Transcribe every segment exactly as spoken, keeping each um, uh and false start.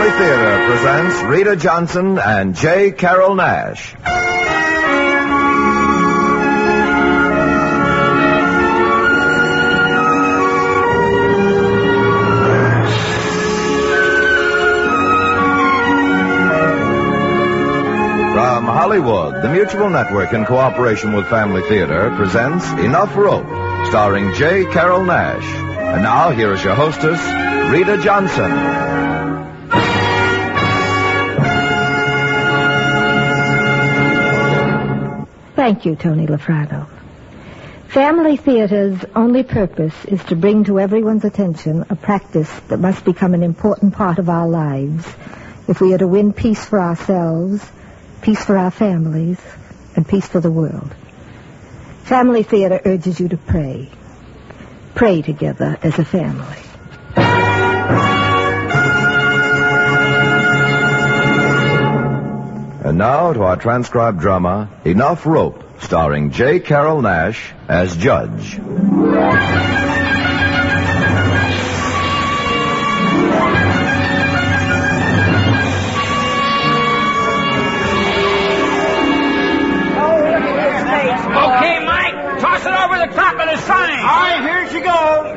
Family Theater presents Rita Johnson and J. Carrol Naish. From Hollywood, the Mutual Network, in cooperation with Family Theater, presents Enough Rope, starring J. Carrol Naish. And now, here is your hostess, Rita Johnson. Thank you, Tony Lafrano. Family Theater's only purpose is to bring to everyone's attention a practice that must become an important part of our lives if we are to win peace for ourselves, peace for our families, and peace for the world. Family Theater urges you to pray. Pray together as a family. And now to our transcribed drama, Enough Rope, starring J. Carrol Naish as Judge. Okay, Mike, toss it over the top of the sign. All right, here she goes.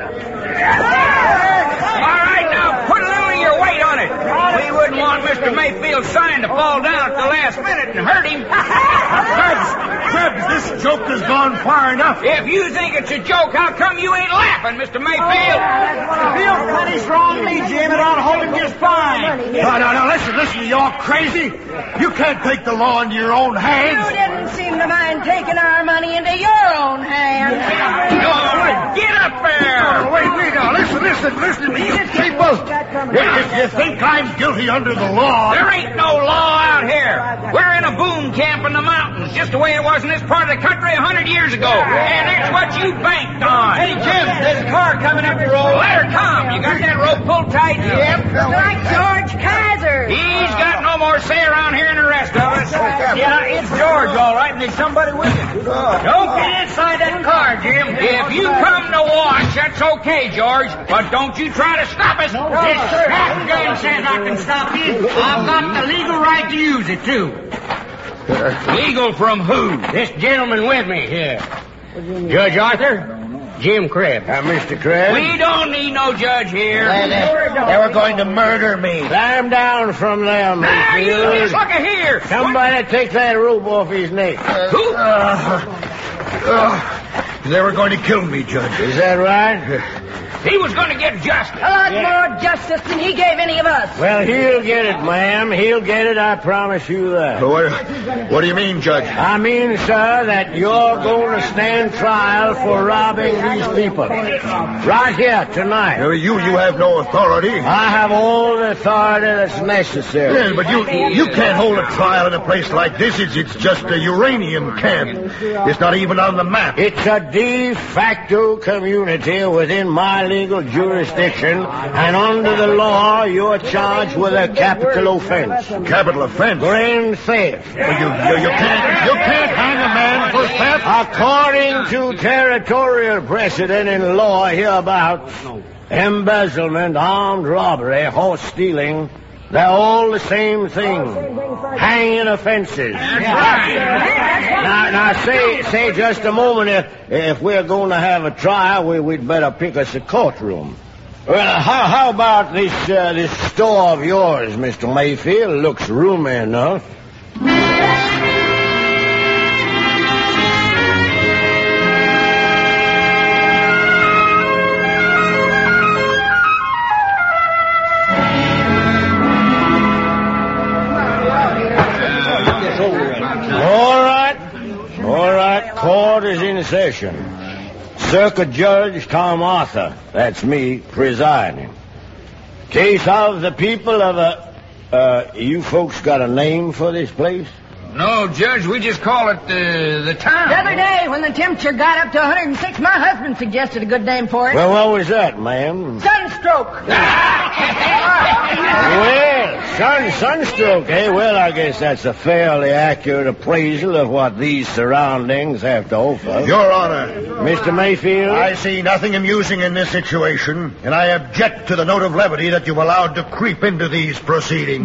All right, now put a little of your weight on it. We wouldn't want Mister Mayfield's sign to fall down at the last minute and hurt him. Krebs, Krebs, this joke has gone far enough. If you think it's a joke, how come you ain't laughing, Mister Mayfield? Feel pretty strongly, Jim, it ought to hold him just fine. No, no, no, listen, listen, you're crazy. You can't take the law into your own hands. You didn't seem to mind taking our money into your own hands. Oh, get up there! Oh, wait, wait, now, listen, listen, listen to me, you people. If you think I'm guilty under the law... There ain't no law out here. We're in a boom camp in the mountains, just the way it was in this part of the country a hundred years ago. And that's what you banked on. Hey, Jim, there's a car coming up the road. Let her come. You got that rope pulled tight? Yep. Like George Kaiser. He's got no more say around here than the rest of us. Yeah, it's George, all right, and there's somebody with him. Don't get inside that car, Jim. If you come to wash, that's okay, George. But don't you try to stop us. This shotgun says I can stop you. I've got the legal right to use it, too. Legal from who? This gentleman with me here. Judge Arthur? Jim Krebs. Uh, Mister Krebs? We don't need no judge here. They, they, they were going to murder me. Climb down from there, Now, you Mayfield. just look at here. Somebody take that rope off his neck. Who? Uh, uh, they were going to kill me, Judge. Is that right? He was going to get justice. A lot more justice than he gave any of us. Well, he'll get it, ma'am. He'll get it, I promise you that. What, what do you mean, Judge? I mean, sir, that you're going to stand trial for robbing these people. Right here, tonight. You, you have no authority. I have all the authority that's necessary. Yeah, but you you can't hold a trial in a place like this. It's, it's just a uranium camp. It's not even on the map. It's a de facto community within my legal jurisdiction, and under the law, you're charged with a capital offense. Capital offense? Grand theft. Well, you, you, you can't you can't hang a man for theft. According to territorial precedent in law hereabouts, embezzlement, armed robbery, horse stealing, they're all the same thing. Hanging offenses. Now, now, say, say just a moment, if, if we're going to have a trial, we, we'd better pick us a courtroom. Well, how, how about this, uh, this store of yours, Mister Mayfield? Looks roomy enough. All right. All right. Court is in session. Circuit Judge Tom Arthur, that's me, presiding. Case of the people of a... Uh, you folks got a name for this place? No, Judge, we just call it the, the town. The other day, when the temperature got up to one hundred six, my husband suggested a good name for it. Well, what was that, ma'am? Sunstroke. Well, sun, sunstroke, eh? Well, I guess that's a fairly accurate appraisal of what these surroundings have to offer. Your Honor. Mister Mayfield? I see nothing amusing in this situation, and I object to the note of levity that you've allowed to creep into these proceedings.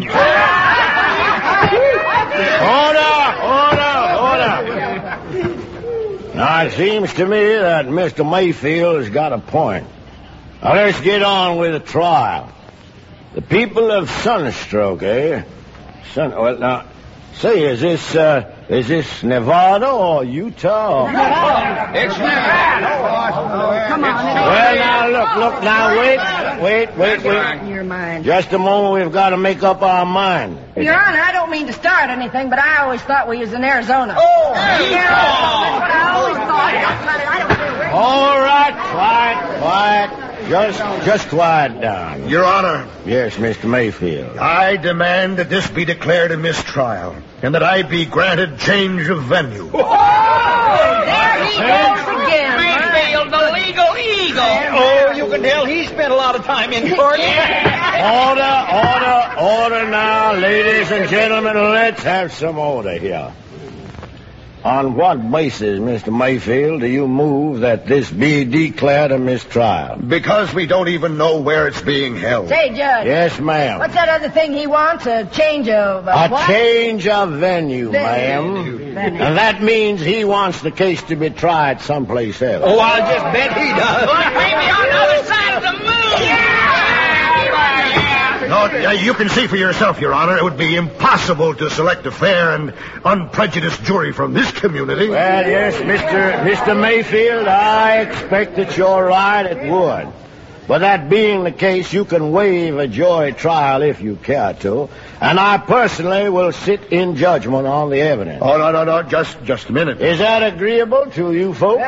Order! Order! Order! Now, it seems to me that Mister Mayfield has got a point. Now, let's get on with the trial. The people of Sunstroke, eh? Sun... Well, now, say, is this, uh, is this Nevada or Utah? Or... It's Nevada. Come on. Well, now, look, look, now, wait, wait, wait, wait. In your mind. Just a moment, we've got to make up our mind. Your Honor, I don't mean to start anything, but I always thought we was in Arizona. Oh, Arizona. That's what I always thought. I don't care where. All right, quiet, quiet. Just, just quiet down. Your Honor. Yes, Mister Mayfield. I demand that this be declared a mistrial, and that I be granted change of venue. Oh, there he goes again. Mayfield, the legal eagle. Oh, you can tell he spent a lot of time in court. Order, order, order now, ladies and gentlemen. Let's have some order here. On what basis, Mister Mayfield, do you move that this be declared a mistrial? Because we don't even know where it's being held. Say, Judge. Yes, ma'am. What's that other thing he wants? A change of... Uh, A what? change of venue, Venue. ma'am. Venue. And that means he wants the case to be tried someplace else. Oh, I'll just bet he does. Maybe on the other side of the moon. Yeah! No, uh, you can see for yourself, Your Honor. It would be impossible to select a fair and unprejudiced jury from this community. Well, yes, Mister Mister Mayfield, I expect that you're right, it would. But that being the case, you can waive a jury trial if you care to, and I personally will sit in judgment on the evidence. Oh, no, no, no, just just a minute. Is that agreeable to you folks?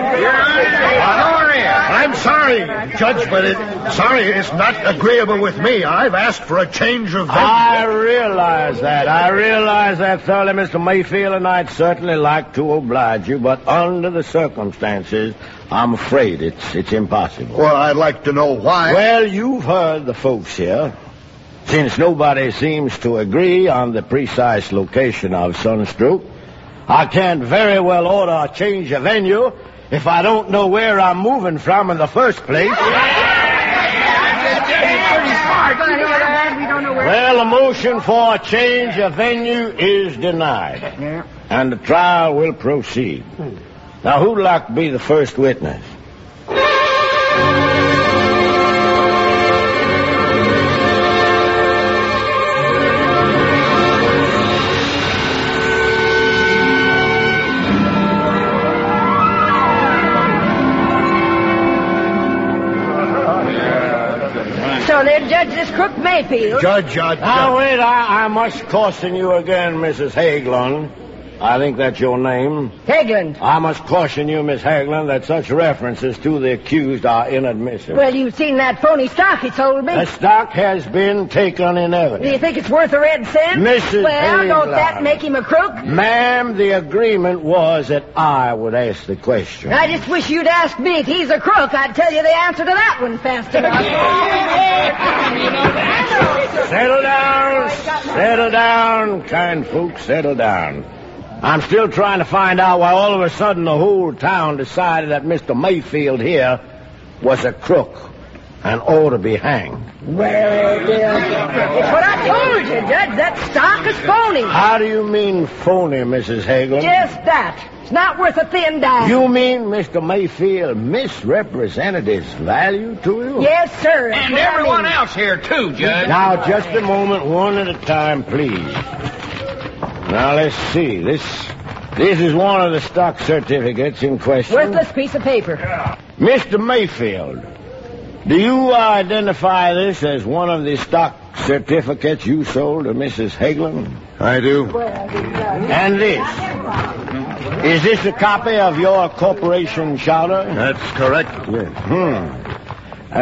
I'm sorry, Judge, but it, sorry, it's not agreeable with me. I've asked for a change of venue. I realize that. I realize that thoroughly, Mister Mayfield, and I'd certainly like to oblige you, but under the circumstances, I'm afraid it's it's impossible. Well, I'd like to know why. Well, you've heard the folks here. Since nobody seems to agree on the precise location of Sunstroke, I can't very well order a change of venue if I don't know where I'm moving from in the first place. Well, the motion for a change of venue is denied, and the trial will proceed. Now, who'd like to be the first witness? So they'll judge this crook Mayfield. Judge, Judge. Now, wait, I, I must caution you again, Missus Hagelin. I think that's your name. Hageland. I must caution you, Miss Hagelin, that such references to the accused are inadmissible. Well, you've seen that phony stock he sold me. The stock has been taken in Do you evidence. think it's worth a red cent? Missus Well, don't that Hageland. make him a crook? Ma'am, the agreement was that I would ask the question. I just wish you'd ask me if he's a crook. I'd tell you the answer to that one fast enough. Settle down, settle down, kind folks, settle down. I'm still trying to find out why all of a sudden the whole town decided that Mister Mayfield here was a crook and ought to be hanged. Well, it's what I told you, Judge. That stock is phony. How do you mean phony, Missus Hagelin? Just that. It's not worth a thin dime. You mean Mister Mayfield misrepresented his value to you? Yes, sir. That's And what I everyone mean. else here, too, Judge. Now, just a moment, one at a time, please. Now, let's see. This this is one of the stock certificates in question. Worthless piece of paper. Mister Mayfield, do you identify this as one of the stock certificates you sold to Missus Hagelin? I do. And this? Is this a copy of your corporation charter? That's correct. Yes. Hmm. Uh,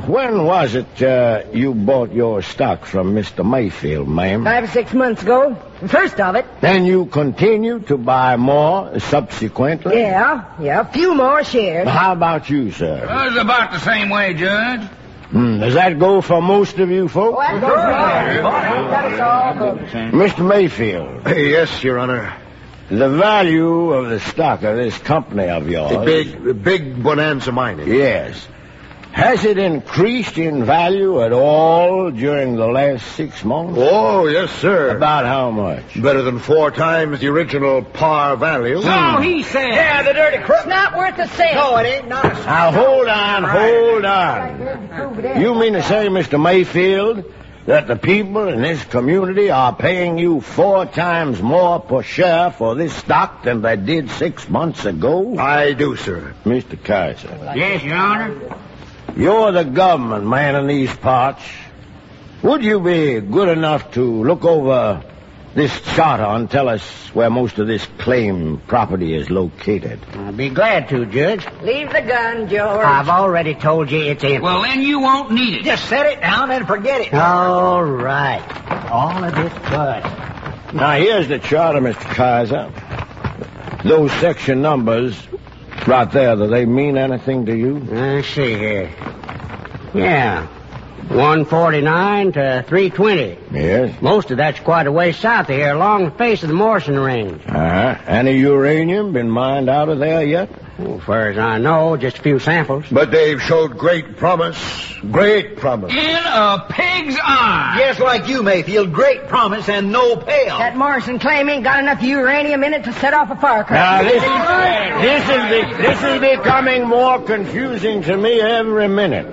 when was it uh, you bought your stock from Mister Mayfield, ma'am? Five or six months ago. The first of it. Then you continued to buy more subsequently? Yeah, yeah, a few more shares. How about you, sir? Well, it's about the same way, Judge. Hmm, does that go for most of you folks? Oh, that's all. Mister Mayfield. Yes, Your Honor. The value of the stock of this company of yours... The big, the big Bonanza Mining. Yes. Has it increased in value at all during the last six months? Oh, yes, sir. About how much? Better than four times the original par value. So he said. Yeah, the dirty crook. It's not worth a cent. No, it ain't. Not a cent. Now, hold on, hold on. You mean to say, Mister Mayfield, that the people in this community are paying you four times more per share for this stock than they did six months ago? I do, sir. Mister Kaiser. Yes, Your Honor. You're the government man in these parts. Would you be good enough to look over this charter and tell us where most of this claim property is located? I'll be glad to, Judge. Leave the gun, George. I've already told you it's empty. Well, then you won't need it. Just set it down and forget it. All right. All of this bud. Now, here's the charter, Mister Kaiser. Those section numbers right there, do they mean anything to you? Let's see here. Yeah. one forty-nine to three twenty. Yes. Most of that's quite a ways south of here, along the face of the Morrison Range. Uh-huh. Any uranium been mined out of there yet? Well, as far as I know, just a few samples. But they've showed great promise. Great promise. In a pig's eye. Just like you, Mayfield. Great promise and no payoff. That Morrison claim ain't got enough uranium in it to set off a firecracker. Now, this is, this is, be, this is becoming more confusing to me every minute.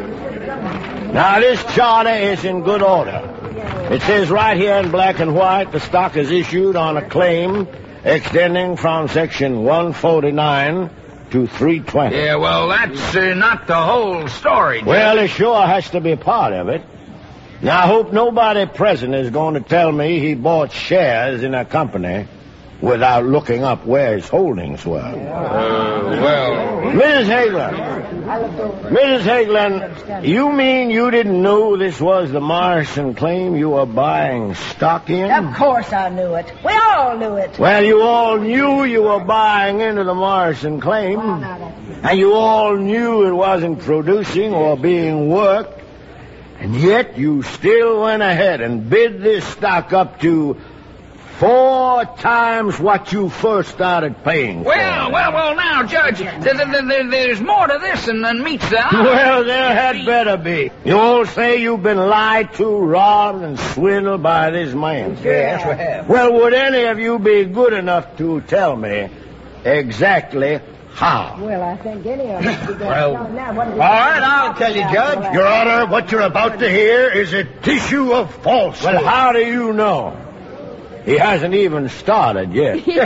Now, this charter is in good order. It says right here in black and white, the stock is issued on a claim extending from section one forty-nine to three twenty. Yeah, well, that's uh, not the whole story, Judge. Well, it sure has to be part of it. Now, I hope nobody present is going to tell me he bought shares in a company without looking up where his holdings were. Uh, well... Missus Hagelin, Missus Hagelin, you mean you didn't know this was the Morrison claim you were buying stock in? Of course I knew it. We all knew it. Well, you all knew you were buying into the Morrison claim, and you all knew it wasn't producing or being worked, and yet you still went ahead and bid this stock up to four times what you first started paying for. Well, well, well, now, Judge, th- th- th- there's more to this than, than meets the eye. Well, there had better be. You all say you've been lied to, robbed, and swindled by this man. Yes, we have. Well, would any of you be good enough to tell me exactly how? Well, I think any of us would. Well, all right, I'll tell you, Judge. Your Honor, what you're about to hear is a tissue of falsehood. Well, how do you know? He hasn't even started yet. All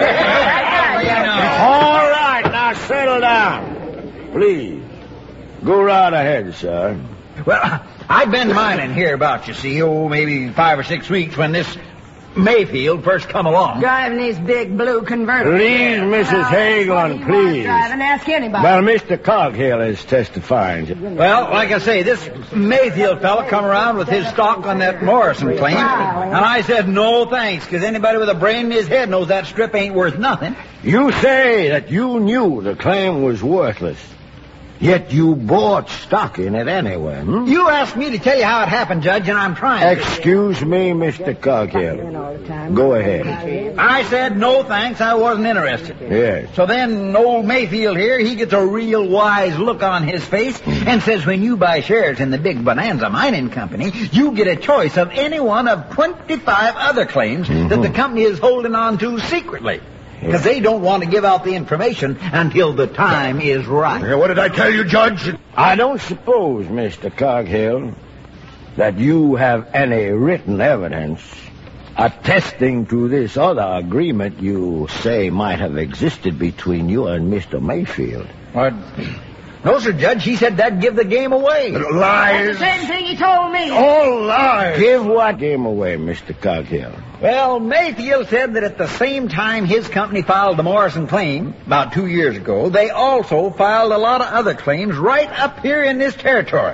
right, now settle down. Please, go right ahead, sir. Well, I've been mining here about, you see, oh, maybe five or six weeks when this Mayfield first come along. Driving these big blue convertibles. Please, Missus Hagelin, please. Drive and ask anybody. Well, Mister Coghill is testifying. Well, like I say, this Mayfield fella come around with his stock on that Morrison claim, and I said no thanks, because anybody with a brain in his head knows that strip ain't worth nothing. You say that you knew the claim was worthless, yet you bought stock in it anyway, hmm? You asked me to tell you how it happened, Judge, and I'm trying to. Excuse me, Mister Coghill. Go ahead. I said no thanks, I wasn't interested. Yes. So then old Mayfield here, he gets a real wise look on his face and says when you buy shares in the big Bonanza Mining Company, you get a choice of any one of twenty-five other claims mm-hmm. that the company is holding on to secretly. Because they don't want to give out the information until the time is right. Yeah, what did I tell you, Judge? I don't suppose, Mister Coghill, that you have any written evidence attesting to this other agreement you say might have existed between you and Mister Mayfield. What? No, sir, Judge. He said that'd give the game away. Lies. That's the same thing he told me. All lies. Give what game away, Mister Coghill? Well, Mayfield said that at the same time his company filed the Morrison claim, about two years ago, they also filed a lot of other claims right up here in this territory.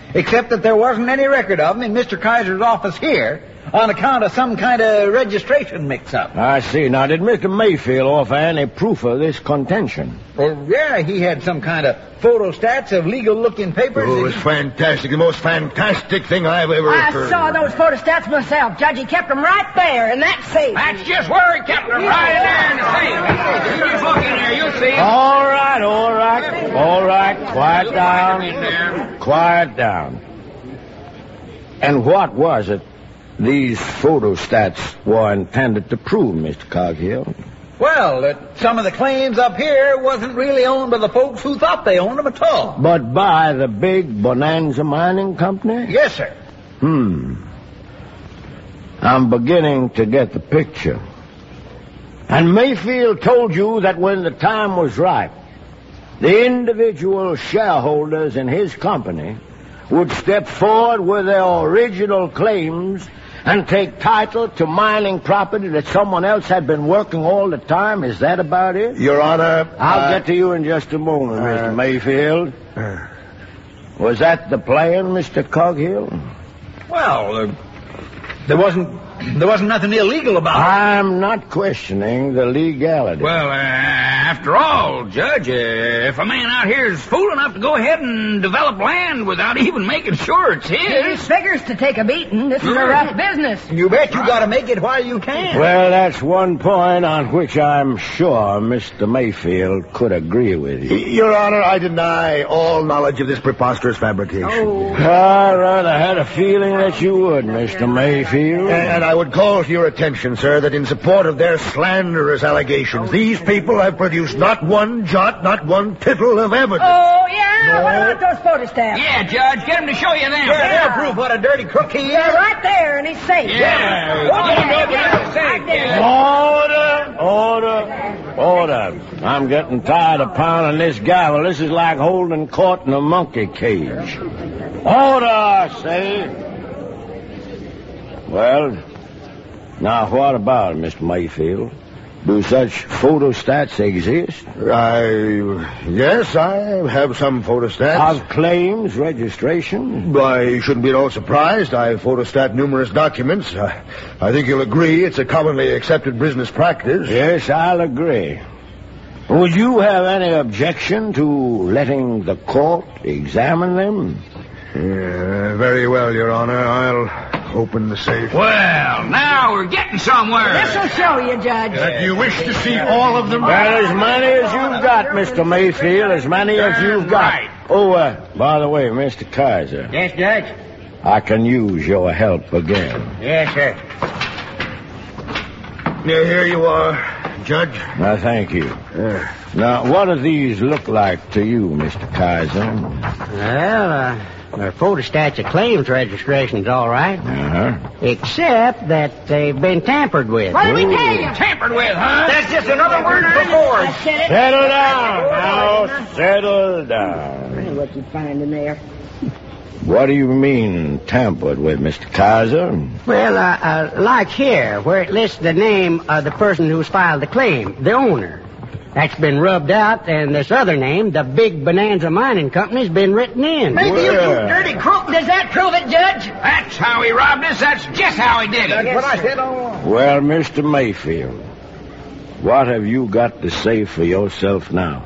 except that there wasn't any record of them in Mister Kaiser's office here on account of some kind of registration mix-up. I see. Now, did Mister Mayfield offer any proof of this contention? Well, yeah, he had some kind of photostats of legal-looking papers. Oh, it's fantastic. The most fantastic thing I've ever I heard. saw those photostats myself, Judge. He kept them right there in that safe. That's just where he kept them, right in there in the safe. You just look in there, you'll see. All right, all right, all right. Quiet down. Quiet down. And what was it these photostats were intended to prove, Mister Coghill? Well, that some of the claims up here wasn't really owned by the folks who thought they owned them at all. But by the big Bonanza Mining Company? Yes, sir. Hmm. I'm beginning to get the picture. And Mayfield told you that when the time was right, the individual shareholders in his company would step forward with their original claims and take title to mining property that someone else had been working all the time. Is that about it? Your Honor... I'll uh, get to you in just a moment, uh, Mister Mayfield. Uh, Was that the plan, Mister Coghill? Well, uh, there wasn't there wasn't nothing illegal about it. I'm not questioning the legality. Well, uh, after all, Judge, uh, if a man out here is fool enough to go ahead and develop land without even making sure it's He his... figures to take a beating. This is a rough business. You bet you got to make it while you can. Well, that's one point on which I'm sure Mister Mayfield could agree with you. Your Honor, I deny all knowledge of this preposterous fabrication. Oh. I rather had a feeling that you would, Mister Mayfield. And I would call to your attention, sir, that in support of their slanderous allegations, these people have produced not one jot, not one tittle of evidence. Oh, yeah? What about those photostats? Yeah, Judge, get him to show you them. Yeah, they'll prove what a dirty crook he is. They're right there in his safe. Yeah. Oh, Get him yeah, over yeah. to the safe, I did it. yeah. Order! Order! Order! I'm getting tired of pounding this gavel. This is like holding court in a monkey cage. Order, I say! Well, now what about it, Mister Mayfield? Do such photostats exist? I... Yes, I have some photostats. Of claims, registration? I shouldn't be at all surprised. I photostat numerous documents. I, I think you'll agree it's a commonly accepted business practice. Yes, I'll agree. Would you have any objection to letting the court examine them? Yeah, very well, Your Honor. I'll open the safe. Well, now we're getting somewhere. This'll show you, Judge. Uh, do you wish to see all of them? Well, as many as you've got, Mister Mayfield, as many as you've got. Right. Oh, uh, by the way, Mister Kaiser, Yes, Judge? I can use your help again. Yes, sir. Yeah, here you are, Judge. Now, thank you. Yeah. Now, what do these look like to you, Mister Kaiser? Well, uh, they're photostats of claims registrations, all right. Uh-huh. Except that they've been tampered with. What did we tell you? Tampered with, huh? That's just another word for forge. I said it. Settle down now. Settle down. What you find in there? What do you mean tampered with, Mister Kaiser? Well, uh, uh, like here, where it lists the name of the person who's filed the claim, the owner. That's been rubbed out, and this other name, the Big Bonanza Mining Company's been written in. Maybe you Well. two dirty crook. Does that prove it, Judge? That's how he robbed us. That's just how he did That's it. what I said all along. Well, Mister Mayfield, what have you got to say for yourself now?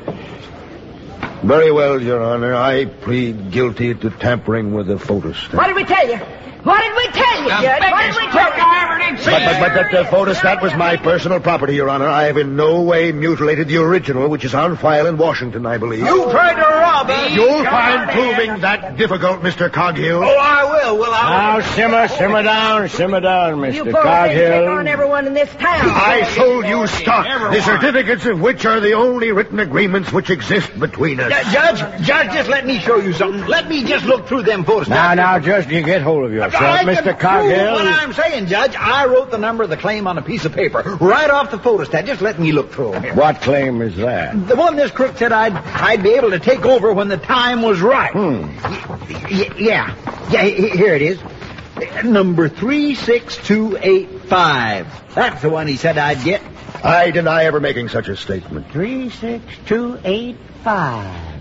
Very well, Your Honor. I plead guilty to tampering with the photostat. What did we tell you? What did we tell you, The Judge? What did biggest we crook tell you? I ever did see. But, but, but that uh, photostat was my personal property, Your Honor. I have in no way mutilated the original, which is on file in Washington, I believe. You tried to rob us. You'll find proving that difficult, Mister Coghill. Oh, I will. Well, I'll... Now, simmer, simmer down, simmer down, You Mister folks take on Coghill. everyone in this town. I sold you stock, Everyone. the certificates of which are the only written agreements which exist between us. Uh, Judge, Judge, just let me show you something. Let me just look through them photostats. Now, now, just you get hold of yourself, I Mister can prove Coghill. what I'm saying, Judge. I wrote the number of the claim on a piece of paper right off the photostat. Just let me look through them. What claim is that? The one this crook said I'd I'd be able to take over when the time was right. Hmm. Y- y- yeah. Yeah, he- here it is. Number three six two eight five. That's the one he said I'd get. I deny ever making such a statement. Three, six, two, eight, five.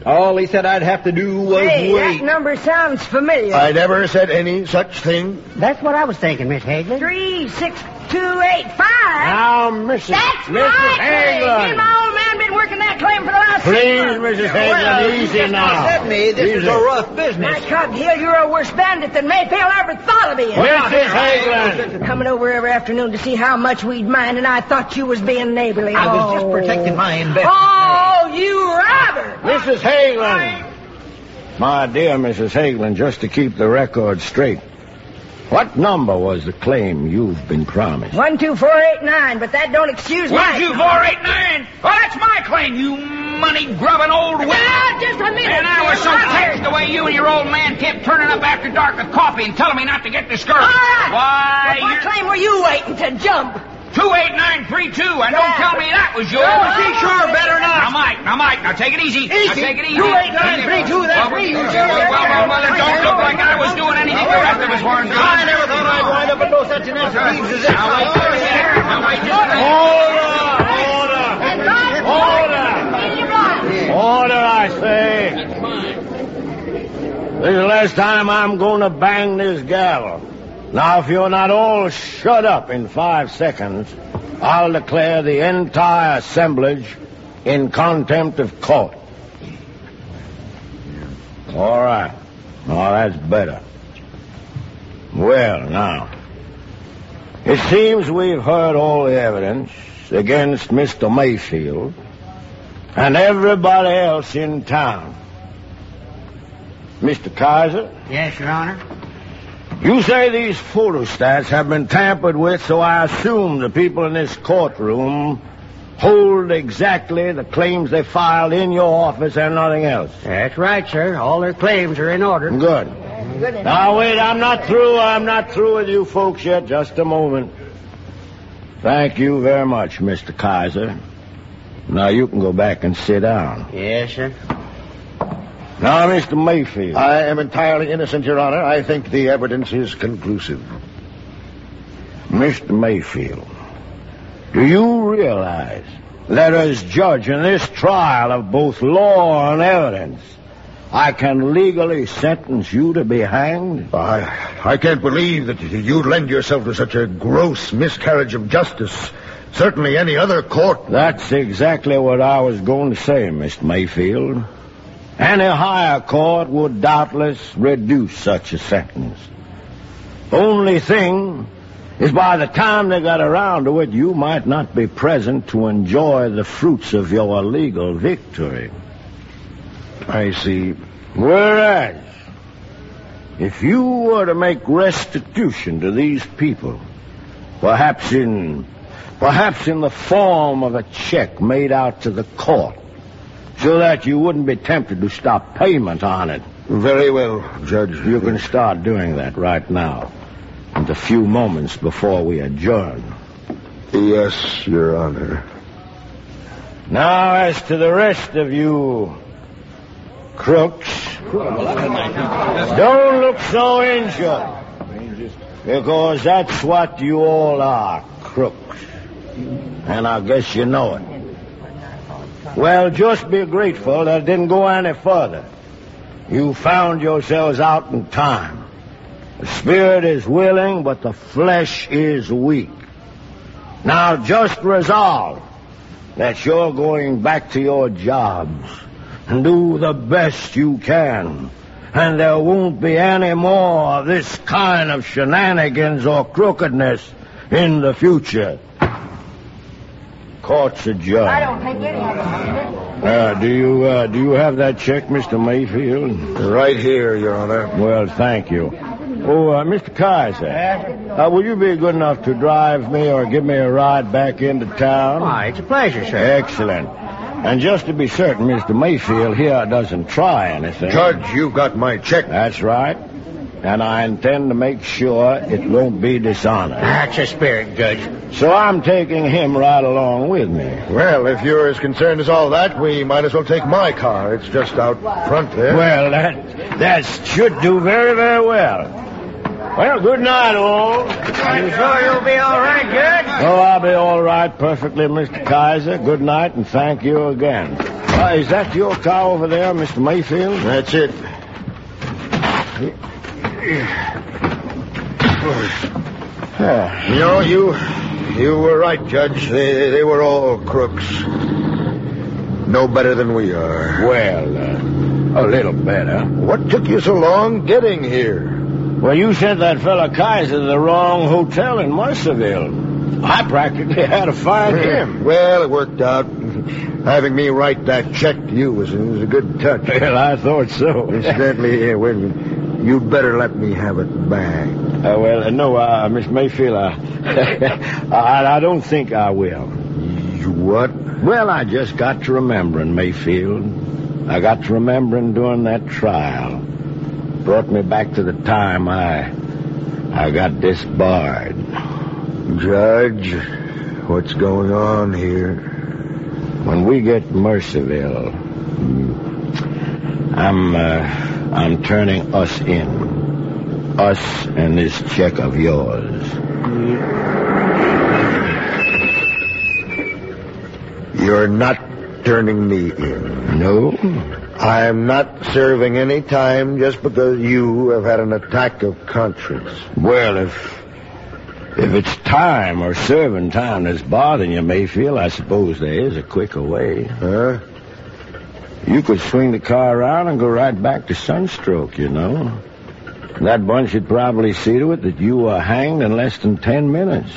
All he said I'd have to do was Hey, wait. that number sounds familiar. I never said any such thing. That's what I was thinking, Miss Hagelin. Three, six, two, eight, five. Now, Missus That's Missus my claim. Me Hagelin. and my old man been working that claim for the last six Please, months. Missus Well, Hagelin, you easy just now. said me this is Easy. a rough business. My Cub Hill, you're a worse bandit than Mayfield ever thought of being. Missus Hagelin. Coming over every afternoon to see how much we'd mine, and I thought you was being neighborly. I was just Oh. protecting my investment. Oh, you robber! Missus Hagelin. My dear Missus Hagelin, just to keep the record straight, what number was the claim you've been promised? One, two, four, eight, nine, but that don't excuse One, my... two, four, eight, nine. Well, that's my claim, you money-grubbing old wimp. Ah, just a minute. And I was so tired the way you and your old man kept turning up after dark with coffee and telling me not to get discouraged. All right. Why, What you're claim were you waiting to jump? two eight nine three two, and don't Yeah. tell me that was yours. Oh, he sure better not. Now, Mike, now, Mike, now take it easy. Now take it easy. two eight nine three two, that's well, me, you Well, sure. well, well, well, it don't look like I was doing anything the rest of us weren't doing. I never thought I'd wind up in no such a nest of thieves as this. Now, wait just a minute. Now, wait just a minute. Order! Order! Order, I say. This is the last time I'm going to bang this gavel. Now, if you're not all shut up in five seconds, I'll declare the entire assemblage in contempt of court. All right. Now, that's better. Well, now, it seems we've heard all the evidence against Mister Mayfield and everybody else in town. Mister Kaiser? Yes, Your Honor. You say these photostats have been tampered with, so I assume the people in this courtroom hold exactly the claims they filed in your office and nothing else. That's right, sir. All their claims are in order. Good. Now, wait, I'm not through. I'm not through with you folks yet. Just a moment. Thank you very much, Mister Kaiser. Now, you can go back and sit down. Yes, sir. Now, Mister Mayfield. I am entirely innocent, Your Honor. I think the evidence is conclusive. Mister Mayfield, do you realize that as judge in this trial of both law and evidence, I can legally sentence you to be hanged? I, I can't believe that you'd lend yourself to such a gross miscarriage of justice. Certainly any other court... That's exactly what I was going to say, Mister Mayfield. Any higher court would doubtless reduce such a sentence. Only thing is by the time they got around to it, you might not be present to enjoy the fruits of your legal victory. I see. Whereas, if you were to make restitution to these people, perhaps in perhaps in the form of a check made out to the court, so that you wouldn't be tempted to stop payment on it. Very well, Judge. You can start doing that right now, in the few moments before we adjourn. Yes, Your Honor. Now, as to the rest of you crooks, don't look so injured, because that's what you all are, crooks. And I guess you know it. Well, just be grateful that it didn't go any further. You found yourselves out in time. The spirit is willing, but the flesh is weak. Now just resolve that you're going back to your jobs and do the best you can. And there won't be any more of this kind of shenanigans or crookedness in the future. Court's adjourned. I don't think any of them. Uh, do you uh, do you have that check, Mister Mayfield? Right here, Your Honor. Well, thank you. Oh, uh, Mister Kaiser, uh, will you be good enough to drive me or give me a ride back into town? Why, it's a pleasure, sir. Excellent. And just to be certain, Mister Mayfield here doesn't try anything. Judge, you've got my check. That's right. And I intend to make sure it won't be dishonored. That's a spirit, Judge. So I'm taking him right along with me. Well, if you're as concerned as all that, we might as well take my car. It's just out front there. Well, that that should do very, very well. Well, good night, all. You sure you'll be all right, Judge? Oh, I'll be all right perfectly, Mister Kaiser. Good night, and thank you again. Uh, is that your car over there, Mister Mayfield? That's it. You know, you you were right, Judge. They, they were all crooks. No better than we are. Well, uh, a little better. What took you so long getting here? Well, you sent that fella Kaiser to the wrong hotel in Mercerville. I practically had to find him. Well, it worked out. Having me write that check to you was, was a good touch. Well, I thought so. Incidentally, yeah, well, you'd better let me have it back. Uh, well, uh, no, uh, Miss Mayfield, uh, I, I don't think I will. You what? Well, I just got to remembering, Mayfield. I got to remembering during that trial. Brought me back to the time I I got disbarred. Judge, what's going on here? When we get Mercerville, I'm uh, I'm turning us in. Us and this check of yours. You're not turning me in. No? I'm not serving any time just because you have had an attack of conscience. Well, if if it's time or serving time that's bothering you, Mayfield, I suppose there is a quicker way. Huh? You could swing the car around and go right back to Sunstroke, you know. That bunch would probably see to it that you were hanged in less than ten minutes.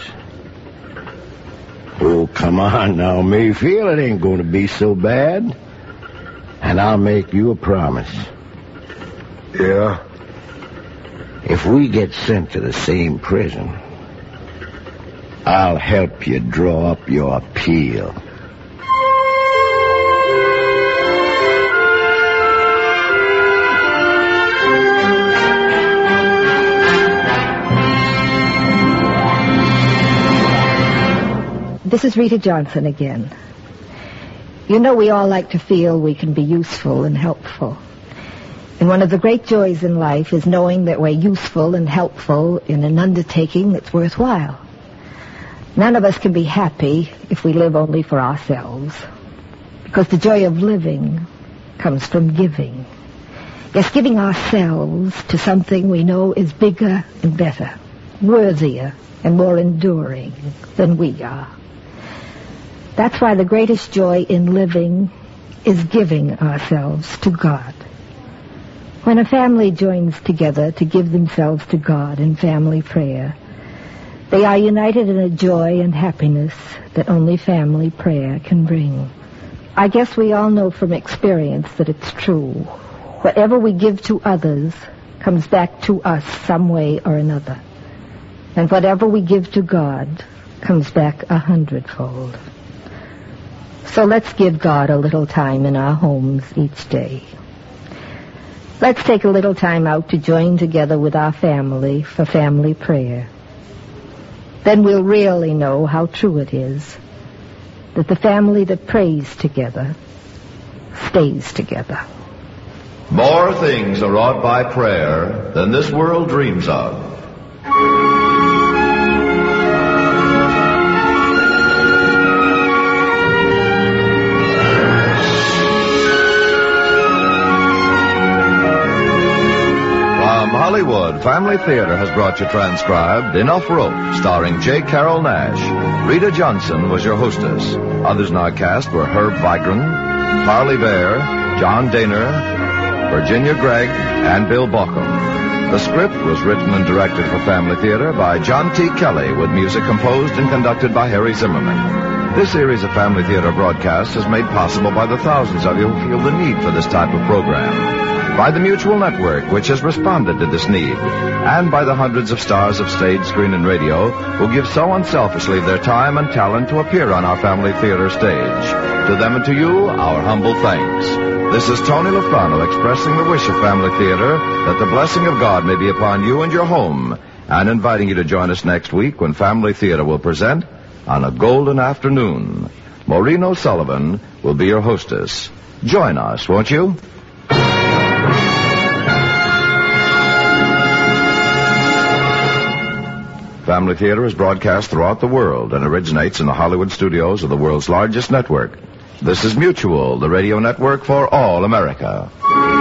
Oh, come on now, Mayfield. It ain't going to be so bad. And I'll make you a promise. Yeah? If we get sent to the same prison, I'll help you draw up your appeal. This is Rita Johnson again. You know, we all like to feel we can be useful and helpful. And one of the great joys in life is knowing that we're useful and helpful in an undertaking that's worthwhile. None of us can be happy if we live only for ourselves, because the joy of living comes from giving. Yes, giving ourselves to something we know is bigger and better, worthier and more enduring than we are. That's why the greatest joy in living is giving ourselves to God. When a family joins together to give themselves to God in family prayer, they are united in a joy and happiness that only family prayer can bring. I guess we all know from experience that it's true. Whatever we give to others comes back to us some way or another. And whatever we give to God comes back a hundredfold. So let's give God a little time in our homes each day. Let's take a little time out to join together with our family for family prayer. Then we'll really know how true it is that the family that prays together stays together. More things are wrought by prayer than this world dreams of. Hollywood Family Theater has brought you transcribed Enough Rope, starring J. Carrol Naish. Rita Johnson was your hostess. Others in our cast were Herb Vigran, Parley Bear, John Daner, Virginia Gregg, and Bill Baucom. The script was written and directed for Family Theater by John T. Kelly, with music composed and conducted by Harry Zimmerman. This series of Family Theater broadcasts is made possible by the thousands of you who feel the need for this type of program, by the Mutual Network, which has responded to this need, and by the hundreds of stars of stage, screen, and radio who give so unselfishly their time and talent to appear on our Family Theater stage. To them and to you, our humble thanks. This is Tony Lofrano expressing the wish of Family Theater that the blessing of God may be upon you and your home, and inviting you to join us next week when Family Theater will present On a Golden Afternoon. Maureen O'Sullivan will be your hostess. Join us, won't you? Family Theater is broadcast throughout the world and originates in the Hollywood studios of the world's largest network. This is Mutual, the radio network for all America.